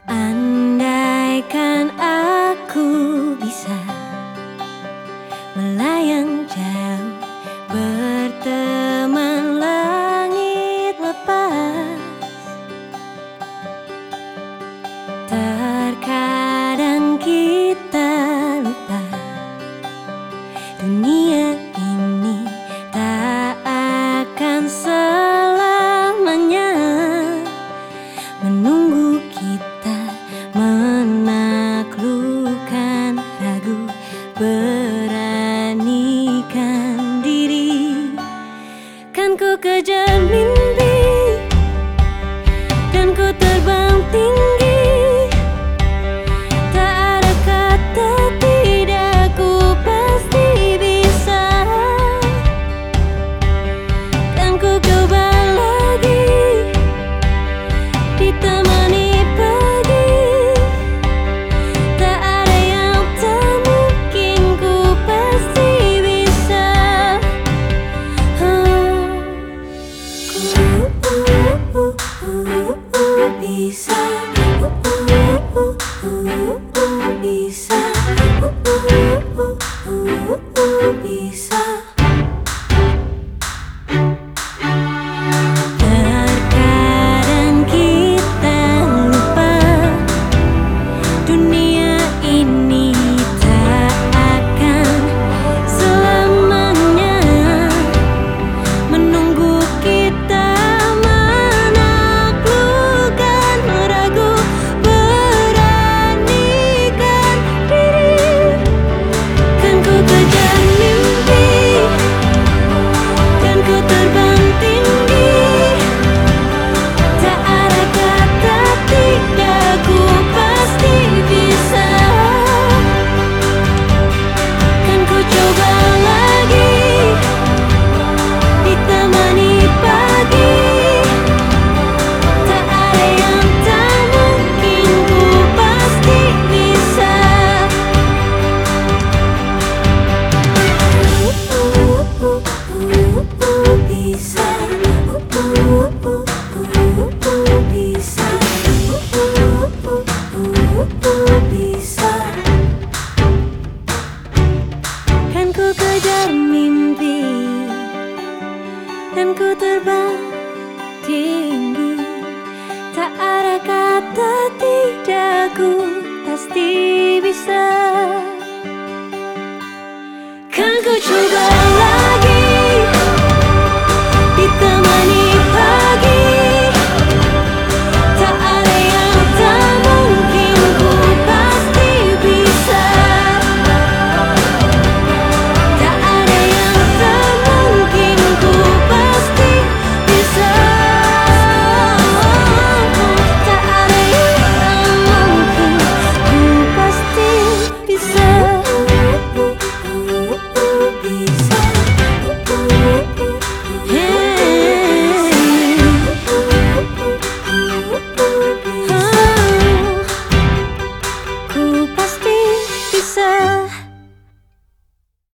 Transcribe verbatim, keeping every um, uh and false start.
Andaikan aku bisa melayang jauh, berteman langit lepas. Terkadang kita lupa dunia ini tak akan selamanya menunggu kita menaklukkan ragu, beranikan diri. Kan ku kejar mimpi dan ku terbang tinggi, tak ada kata tidak, ku pasti bisa. Kan ku coba lagi, ditemani pagi, tak ada yang tak mungkin, ku pasti bisa. Oh, ku uh, uh, uh, uh, bisa, uh, uh, uh, uh, uh, bisa, uh, uh, uh, uh, uh.